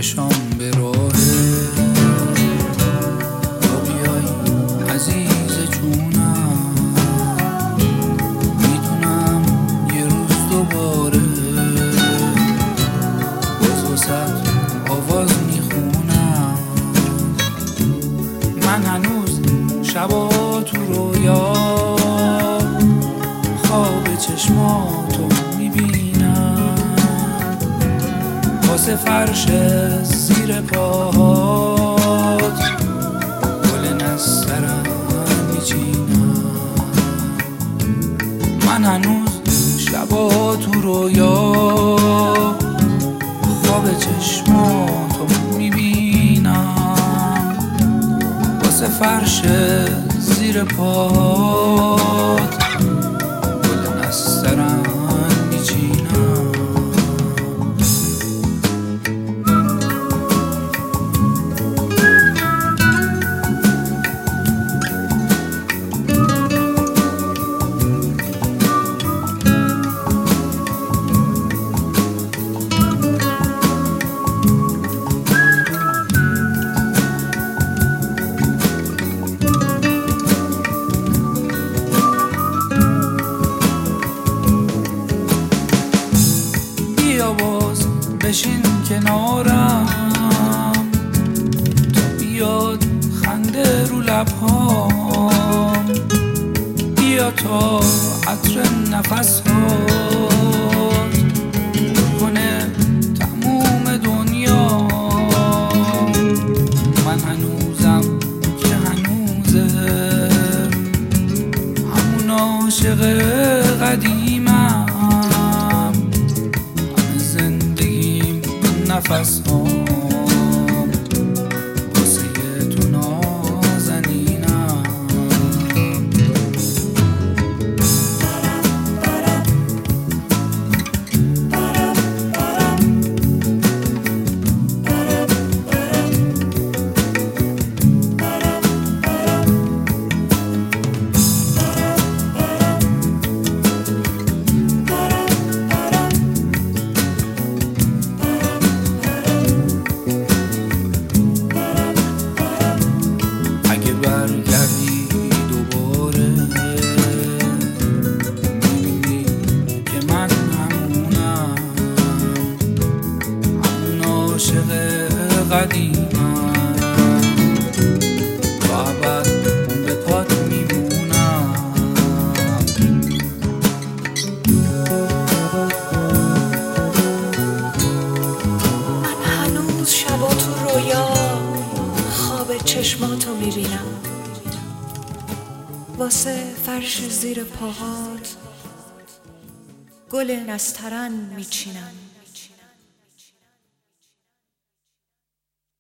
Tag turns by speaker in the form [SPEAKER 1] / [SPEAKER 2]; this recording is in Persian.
[SPEAKER 1] چشام به راهه تا بیای عزیز جونم. میدونم یه روز دوباره باز واسه آواز میخونم. من هنوز شبا تو رویا خواب چشماتو میبینم. واسه فرش زیر پاهات گل نسترن میچینم. من هنوز شبا تو رویا خواب چشماتو میبینم. واسه فرش زیر پاهات گل نسترن میچینم. باز بشین کنارم تا بیاد خنده رو لبهام. بیا تا عطر نفس هات کنه تموم دنیا. من هنوزم که هنوزه همون عاشق قدیمم. نفس هام واسه تو نازنینم. برگردی دوباره میبینی که من همونم، همون عاشق قدیمم. تا ابد به پات میمونم.
[SPEAKER 2] من هنوز شبا تو رویا خواب چشماتو میبینم. واسه فرش زیر پاهات گل نسترن میچینم.